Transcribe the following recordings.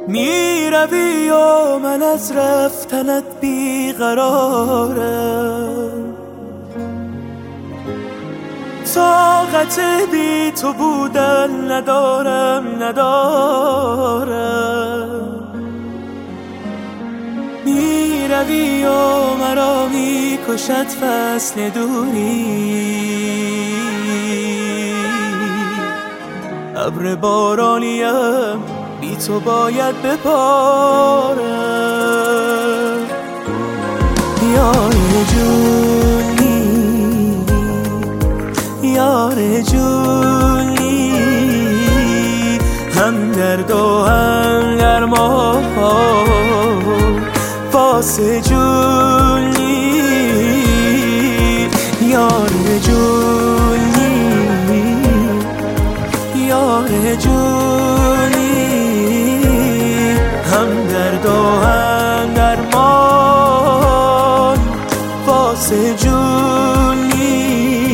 می روی و من از رفتنت بیقرارم، طاقت بی تو بودن ندارم. می روی و مرا می کشد فصل دوری، ابر بارانیم بی تو باید بپارم. یار جونی، یار جونی، هم درد و هم درمان، واسه جونی. یار جونی، یار جونی، هم درد و هم درمان، واسه جونی.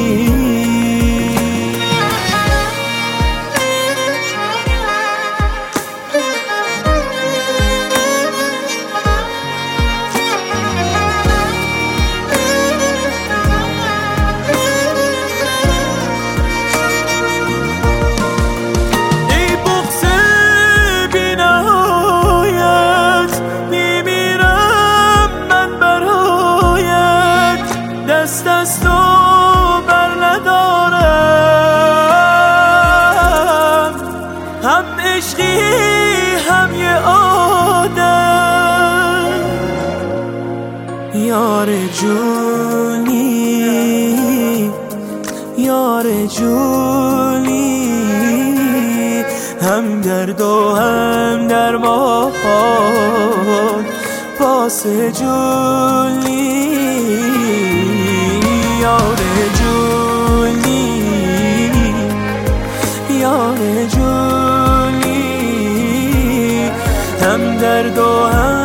دست از تو بر ندارم، هم عشقی هم یه آدم. یار جونی، یار جونی، هم درد و هم درمان، واسه جونی. یار جونی، یار جونی، هم درد و هم